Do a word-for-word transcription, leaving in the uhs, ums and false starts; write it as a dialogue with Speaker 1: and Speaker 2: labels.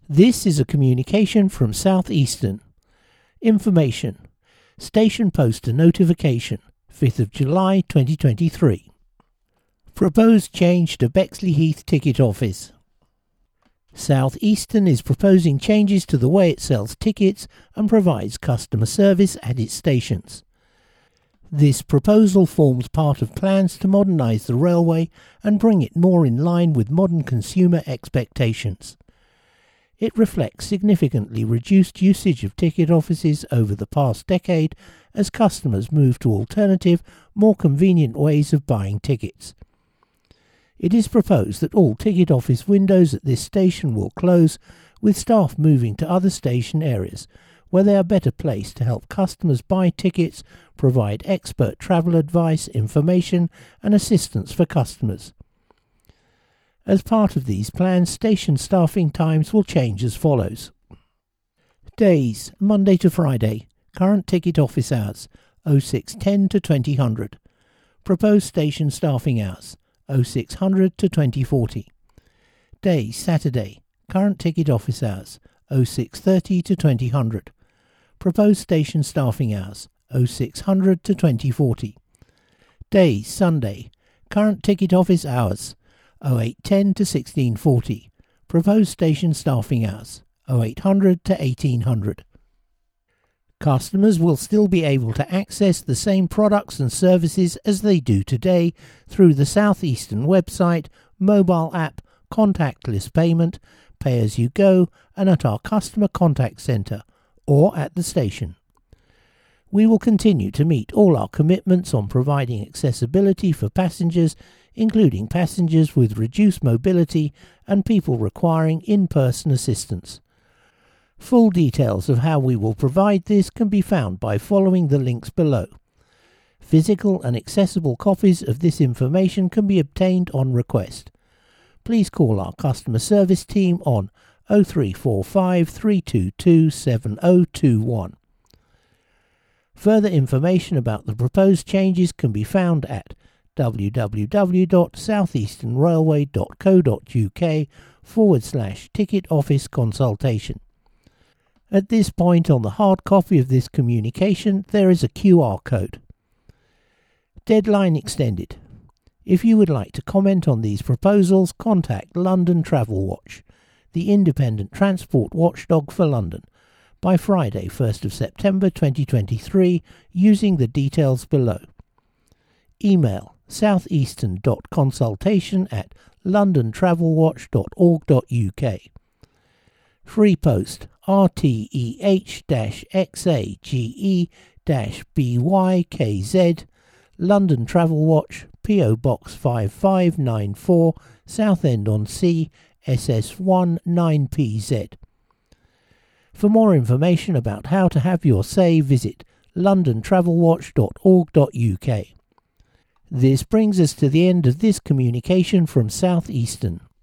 Speaker 1: This is a communication from South Eastern. Information. Station poster notification, fifth of July twenty twenty-three. Proposed change to Bexley Heath ticket office. South Eastern is proposing changes to the way it sells tickets and provides customer service at its stations. This proposal forms part of plans to modernise the railway and bring it more in line with modern consumer expectations. It reflects significantly reduced usage of ticket offices over the past decade as customers move to alternative, more convenient ways of buying tickets. It is proposed that all ticket office windows at this station will close, with staff moving to other station areas, where they are better placed to help customers buy tickets, provide expert travel advice, information and assistance for customers. As part of these plans, station staffing times will change as follows. Days, Monday to Friday. Current ticket office hours, oh six ten to twenty hundred. Proposed station staffing hours, oh six hundred to twenty forty. Days, Saturday. Current ticket office hours, oh six thirty to twenty hundred. Proposed station staffing hours, oh six hundred to twenty forty. Days, Sunday. Current ticket office hours, oh eight ten to sixteen forty. Proposed station staffing hours, oh eight hundred to eighteen hundred. Customers will still be able to access the same products and services as they do today through the South Eastern website, mobile app, contactless payment, pay-as-you-go, and at our customer contact centre, or at the station. We will continue to meet all our commitments on providing accessibility for passengers, including passengers with reduced mobility and people requiring in-person assistance. Full details of how we will provide this can be found by following the links below. Physical and accessible copies of this information can be obtained on request. Please call our customer service team on oh three four five, three two two, seven oh two one. Further information about the proposed changes can be found at w w w dot southeasternrailway dot co dot u k forward slash ticket office consultation. At this point on the hard copy of this communication, there is a Q R code. Deadline extended. If you would like to comment on these proposals, contact London Travel Watch, the independent transport watchdog for London, by Friday, first of September twenty twenty-three, using the details below. Email southeastern dot consultation at london travel watch dot org dot u k. Free post R T E H X A G E B Y K Z, London Travel Watch, P O Box five five nine four, Southend-on-Sea, S S one nine P Z. For more information about how to have your say, visit london travel watch dot org dot u k. This brings us to the end of this communication from South Eastern.